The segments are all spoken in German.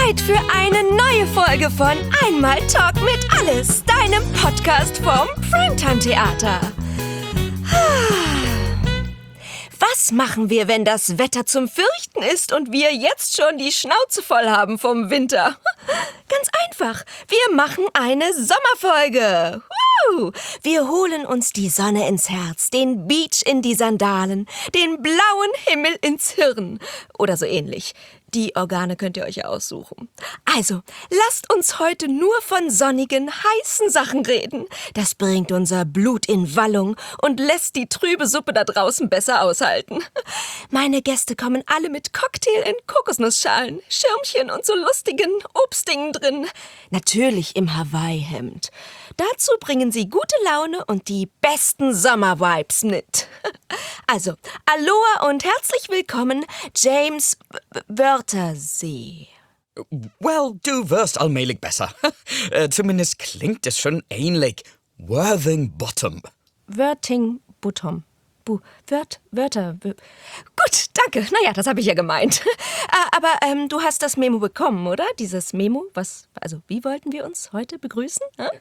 Zeit für eine neue Folge von Einmal Talk mit Alles, deinem Podcast vom Primetime-Theater. Was machen wir, wenn das Wetter zum Fürchten ist und wir jetzt schon die Schnauze voll haben vom Winter? Ganz einfach, wir machen eine Sommerfolge. Wir holen uns die Sonne ins Herz, den Beach in die Sandalen, den blauen Himmel ins Hirn oder so ähnlich. Die Organe könnt ihr euch ja aussuchen. Also, lasst uns heute nur von sonnigen, heißen Sachen reden. Das bringt unser Blut in Wallung und lässt die trübe Suppe da draußen besser aushalten. Meine Gäste kommen alle mit Cocktail in Kokosnussschalen, Schirmchen und so lustigen Obstdingen drin. Natürlich im Hawaii-Hemd. Dazu bringen sie gute Laune und die besten Sommer-Vibes mit. Also, Aloha und herzlich willkommen, James Wörthersee. Well, du wirst allmählich besser. Zumindest klingt es schon ähnlich. Worthing-Bottom. Wörting-Bottom. Wörter. Gut, danke. Naja, das habe ich ja gemeint. Aber du hast das Memo bekommen, oder? Dieses Memo? Wie wollten wir uns heute begrüßen?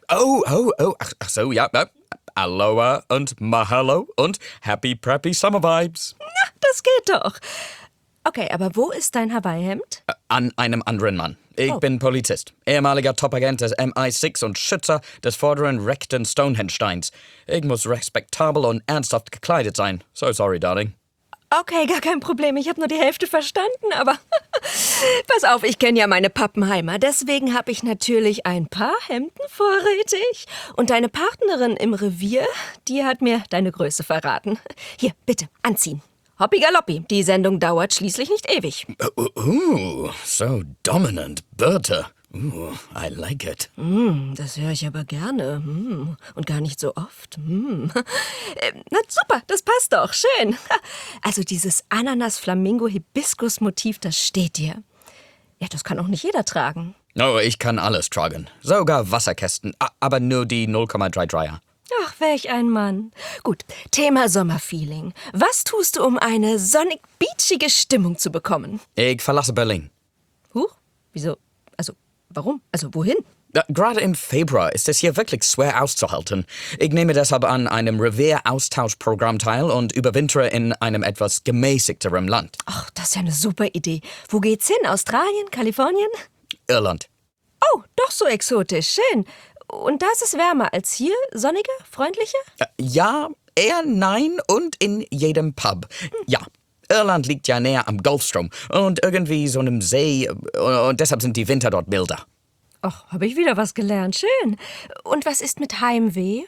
Ach so, ja. Aloha und Mahalo und Happy Preppy Summer Vibes. Na, das geht doch. Okay, aber wo ist dein Hawaii-Hemd? An einem anderen Mann. Ich bin Polizist, ehemaliger Top-Agent des MI6 und Schützer des vorderen rechten Stonehenge-Steins. Ich muss respektabel und ernsthaft gekleidet sein. So sorry, darling. Okay, gar kein Problem. Ich habe nur die Hälfte verstanden, aber pass auf, ich kenne ja meine Pappenheimer. Deswegen habe ich natürlich ein paar Hemden vorrätig. Und deine Partnerin im Revier, die hat mir deine Größe verraten. Hier, bitte, anziehen. Hoppi galoppi, die Sendung dauert schließlich nicht ewig. So dominant, Bertha. I like it. Das höre ich aber gerne. Und gar nicht so oft. Na super, das passt doch. Schön. Also dieses Ananas-Flamingo-Hibiskus-Motiv, das steht dir. Ja, das kann auch nicht jeder tragen. Oh, ich kann alles tragen. Sogar Wasserkästen. Aber nur die 0,33er. Ach, welch ein Mann. Gut, Thema Sommerfeeling. Was tust du, um eine sonnig-beachige Stimmung zu bekommen? Ich verlasse Berlin. Huch, wieso? Warum? Wohin? Gerade im Februar ist es hier wirklich schwer auszuhalten. Ich nehme deshalb an einem Revier-Austauschprogramm teil und überwintere in einem etwas gemäßigteren Land. Ach, das ist ja eine super Idee. Wo geht's hin? Australien? Kalifornien? Irland. Oh, doch so exotisch. Schön. Und da ist es wärmer als hier? Sonniger? Freundlicher? Ja, eher nein und in jedem Pub. Ja. Irland liegt ja näher am Golfstrom und irgendwie so einem See und deshalb sind die Winter dort milder. Ach, habe ich wieder was gelernt. Schön. Und was ist mit Heimweh?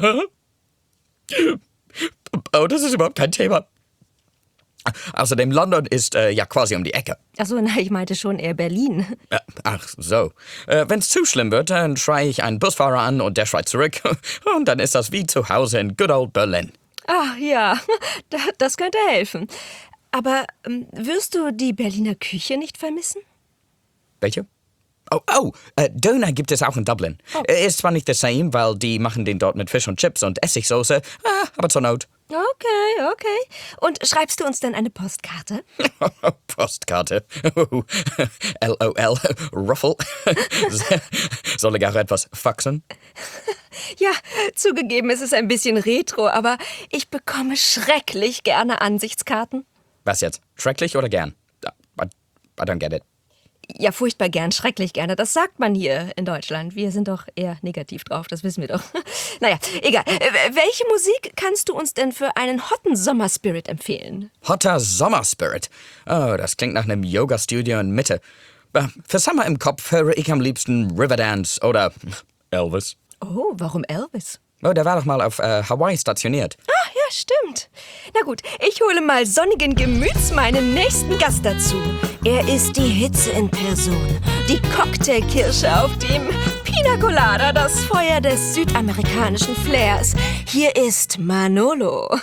Oh, das ist überhaupt kein Thema. Außerdem, London ist ja quasi um die Ecke. Ach so, ich meinte schon eher Berlin. Ach so. Wenn's zu schlimm wird, dann schreie ich einen Busfahrer an und der schreit zurück. Und dann ist das wie zu Hause in good old Berlin. Ach ja, das könnte helfen. Aber wirst du die Berliner Küche nicht vermissen? Welche? Döner gibt es auch in Dublin. Ist zwar nicht the same, weil die machen den dort mit Fisch und Chips und Essigsoße, aber zur Not. Okay. Und schreibst du uns denn eine Postkarte? Postkarte? LOL, Ruffle. Soll ich auch etwas faxen? Ja, zugegeben, es ist ein bisschen retro, aber ich bekomme schrecklich gerne Ansichtskarten. Was jetzt? Schrecklich oder gern? I don't get it. Ja, furchtbar gern, schrecklich gerne. Das sagt man hier in Deutschland. Wir sind doch eher negativ drauf, das wissen wir doch. Naja, egal. Welche Musik kannst du uns denn für einen hotten Sommerspirit empfehlen? Hotter Sommerspirit? Oh, das klingt nach einem Yoga-Studio in Mitte. Für Sommer im Kopf höre ich am liebsten Riverdance oder Elvis. Oh, warum Elvis? Oh, der war doch mal auf Hawaii stationiert. Ah, ja, stimmt. Na gut, ich hole mal sonnigen Gemüts meinen nächsten Gast dazu. Er ist die Hitze in Person, die Cocktailkirsche auf dem Pina Colada, das Feuer des südamerikanischen Flairs. Hier ist Manolo.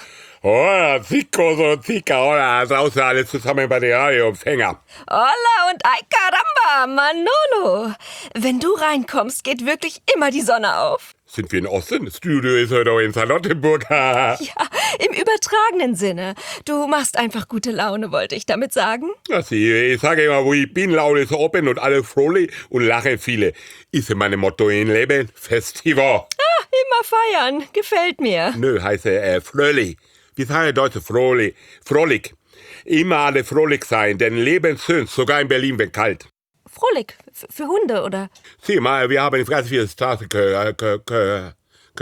Hola, chicos und chicas, hola, draußen alle zusammen bei den Radioempfänger. Hola und ay caramba, Manolo. Wenn du reinkommst, geht wirklich immer die Sonne auf. Sind wir in Osten? Das Studio ist heute in Charlottenburg. Ja, im übertragenen Sinne. Du machst einfach gute Laune, wollte ich damit sagen. Ich sage immer, wo ich bin, Laune ist open und alle fröhlich und lachen viele. Ist mein Motto im Leben, Festival. Immer feiern, gefällt mir. Nö, heiße fröhlich. Wie sagen Deutsche fröhlich? Fröhlich. Immer alle fröhlich sein, denn Leben ist schön, sogar in Berlin, wenn kalt. Frohlich, für Hunde, oder? Sieh mal, wir haben ganz viele Straßenköter.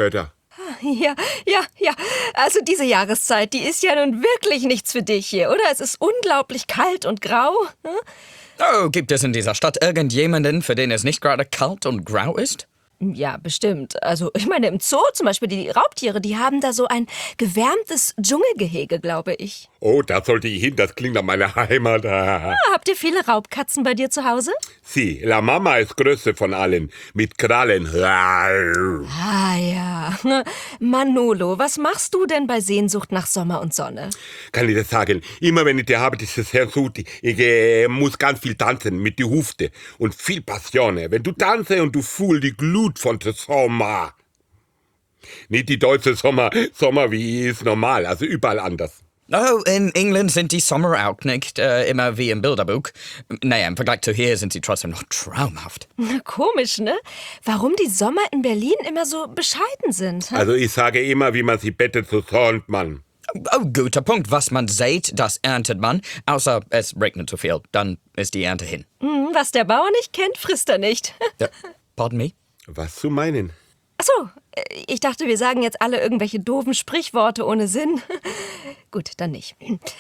Ja. Also diese Jahreszeit, die ist ja nun wirklich nichts für dich hier, oder? Es ist unglaublich kalt und grau. Hm? Oh, gibt es in dieser Stadt irgendjemanden, für den es nicht gerade kalt und grau ist? Ja, bestimmt. Also ich meine, im Zoo zum Beispiel, die Raubtiere, die haben da so ein gewärmtes Dschungelgehege, glaube ich. Oh, da sollte ich hin, das klingt nach meiner Heimat. Habt ihr viele Raubkatzen bei dir zu Hause? Sie, La Mama ist größte von allen, mit Krallen. Ah ja. Manolo, was machst du denn bei Sehnsucht nach Sommer und Sonne? Kann ich das sagen? Immer wenn ich die habe, dieses Sehnsucht, ich muss ganz viel tanzen mit die Hufte und viel Passion. Wenn du tanze und du fühlst die Glut von der Sommer. Nicht die deutsche Sommer wie ist normal, also überall anders. Oh, in England sind die Sommer auch nicht immer wie im Bilderbuch. Naja, im Vergleich zu hier sind sie trotzdem noch traumhaft. Komisch, ne? Warum die Sommer in Berlin immer so bescheiden sind. Hm? Also ich sage immer, wie man sie bettet, so sonnt man. Oh, guter Punkt. Was man sät, das erntet man. Außer es regnet zu viel, dann ist die Ernte hin. Was der Bauer nicht kennt, frisst er nicht. Pardon me? Was zu meinen? Ach so, ich dachte, wir sagen jetzt alle irgendwelche doofen Sprichworte ohne Sinn. Gut, dann nicht.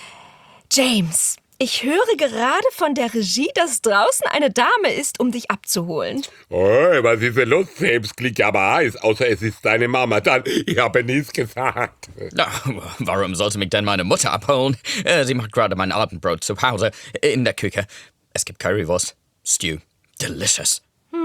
James, ich höre gerade von der Regie, dass draußen eine Dame ist, um dich abzuholen. Oh, was ist denn los, James? Klingt ja aber heiß, außer es ist deine Mama. Dann, ich habe nichts gesagt. Warum sollte mich denn meine Mutter abholen? Sie macht gerade mein Abendbrot zu Hause in der Küche. Es gibt Currywurst, Stew, delicious.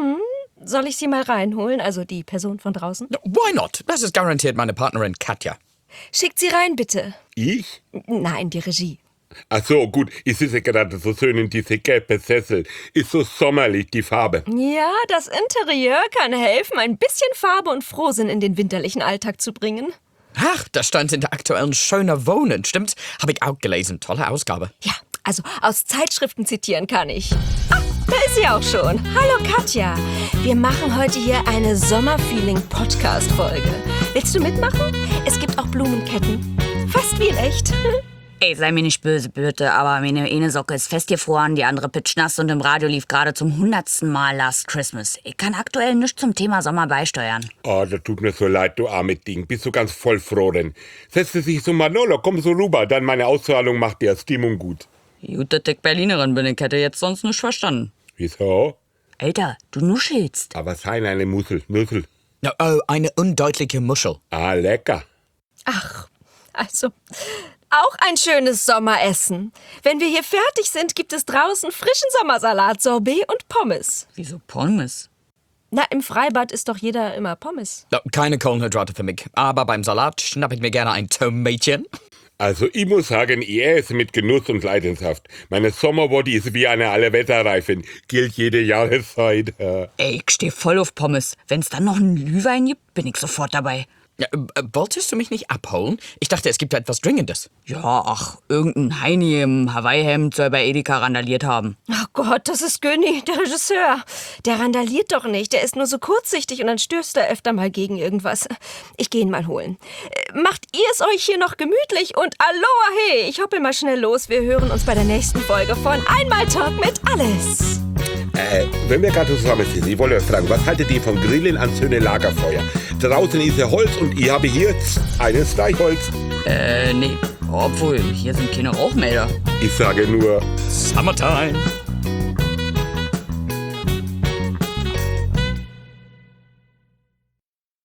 Soll ich sie mal reinholen, also die Person von draußen? Why not? Das ist garantiert meine Partnerin Katja. Schickt sie rein, bitte. Ich? Nein, die Regie. Ach so, gut. Ich sitze gerade so schön in diese gelbe Sessel. Ist so sommerlich, die Farbe. Ja, das Interieur kann helfen, ein bisschen Farbe und Frohsinn in den winterlichen Alltag zu bringen. Ach, das stand in der aktuellen Schöner Wohnen, stimmt's? Habe ich auch gelesen. Tolle Ausgabe. Ja, also aus Zeitschriften zitieren kann ich. Da ist sie auch schon. Hallo Katja. Wir machen heute hier eine Sommerfeeling-Podcast-Folge. Willst du mitmachen? Es gibt auch Blumenketten. Fast wie in echt. Ey, sei mir nicht böse, bitte, aber meine eine Socke ist festgefroren, die andere pitschnass und im Radio lief gerade zum 100. Mal Last Christmas. Ich kann aktuell nichts zum Thema Sommer beisteuern. Oh, das tut mir so leid, du arme Ding. Bist du ganz voll froh denn? Setz dich so, Manolo, komm so rüber. Dann meine Ausstrahlung macht dir Stimmung gut. Gut, dass ich Berlinerin bin, ich hätte jetzt sonst nicht verstanden. Wieso? Alter, du nuschelst. Aber sein eine Nussel. Oh, eine undeutliche Muschel. Ah, lecker. Ach, also auch ein schönes Sommeressen. Wenn wir hier fertig sind, gibt es draußen frischen Sommersalat, Sorbet und Pommes. Wieso Pommes? Na, im Freibad isst doch jeder immer Pommes. Oh, keine Kohlenhydrate für mich. Aber beim Salat schnapp ich mir gerne ein Tomatchen. Also ich muss sagen, ich esse mit Genuss und Leidenschaft. Meine Sommerbody ist wie eine Allewetterreifen. Gilt jede Jahreszeit. Ey, ich steh voll auf Pommes. Wenn's dann noch einen Glühwein gibt, bin ich sofort dabei. Ja, wolltest du mich nicht abholen? Ich dachte, es gibt etwas Dringendes. Ja, ach, irgendein Heini im Hawaii-Hemd soll bei Edeka randaliert haben. Oh Gott, das ist Günni, der Regisseur. Der randaliert doch nicht. Der ist nur so kurzsichtig und dann stößt er öfter mal gegen irgendwas. Ich gehe ihn mal holen. Macht ihr es euch hier noch gemütlich und Aloha hey, ich hoppel mal schnell los. Wir hören uns bei der nächsten Folge von Einmal Talk mit Alles. Wenn wir gerade zusammen sind, ich wollte euch fragen, was haltet ihr vom Grillen an schöne Lagerfeuer? Draußen ist ja Holz und ich habe hier ein Streichholz. Nee. Obwohl, hier sind keine Rauchmelder. Ich sage nur... Summertime.